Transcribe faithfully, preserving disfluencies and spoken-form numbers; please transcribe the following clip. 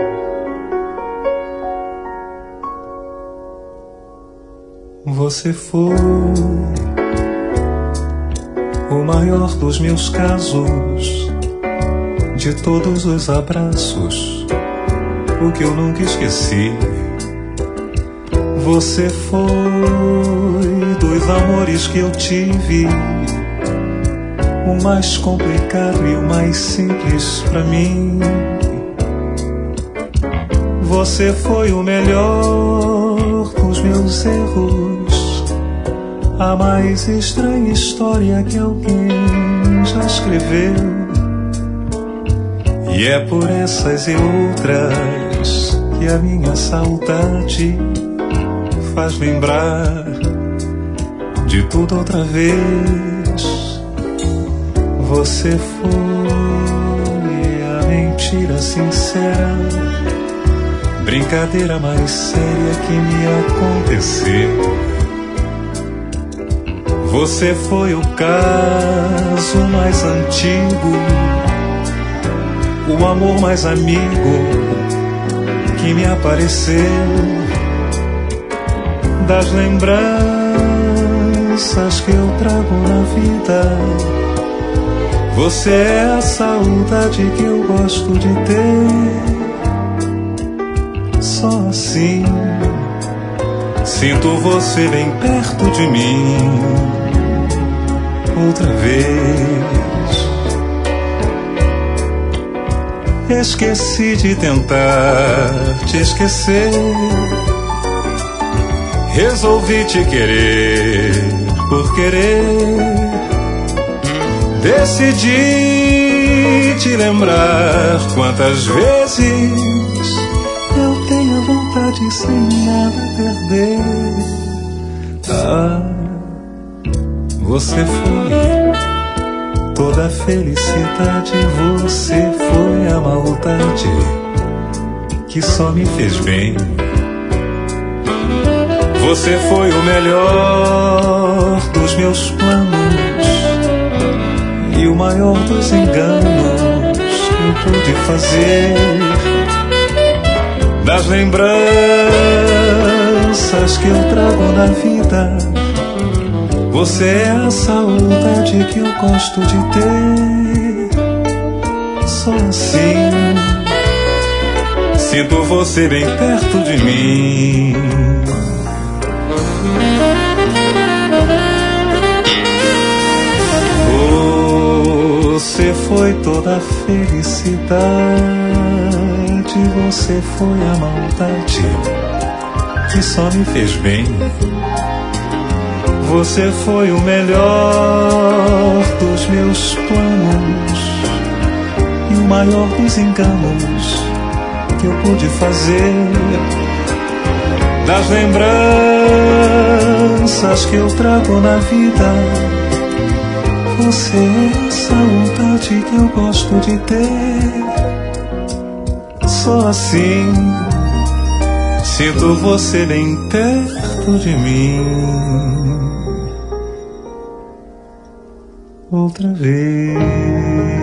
Você foi o maior dos meus casos, de todos os abraços, o que eu nunca esqueci. Você foi dos amores que eu tive, o mais complicado e o mais simples pra mim. Você foi o melhor dos meus erros, a mais estranha história que alguém já escreveu. E é por essas e outras que a minha saudade faz lembrar de tudo outra vez. Você foi a mentira sincera, brincadeira mais séria que me aconteceu. Você foi o caso mais antigo, o amor mais amigo que me apareceu. Das lembranças que eu trago na vida, você é a saudade que eu gosto de ter. Só assim sinto você bem perto de mim outra vez. Esqueci de tentar te esquecer, resolvi te querer por querer. Decidi te lembrar quantas vezes eu tenho vontade sem nada a perder. Ah, você foi toda a felicidade, você foi a maldade que só me fez bem. Você foi o melhor dos meus planos e o maior dos enganos que eu pude fazer. Das lembranças que eu trago na vida, você é a saudade que eu gosto de ter. Só assim sinto você bem perto de mim. Você foi toda a felicidade, você foi a maldade que só me fez bem. Você foi o melhor dos meus planos e o maior dos enganos que eu pude fazer. Das lembranças que eu trago na vida, você é a saudade que eu gosto de ter. Só assim sinto você bem perto de mim outra vez.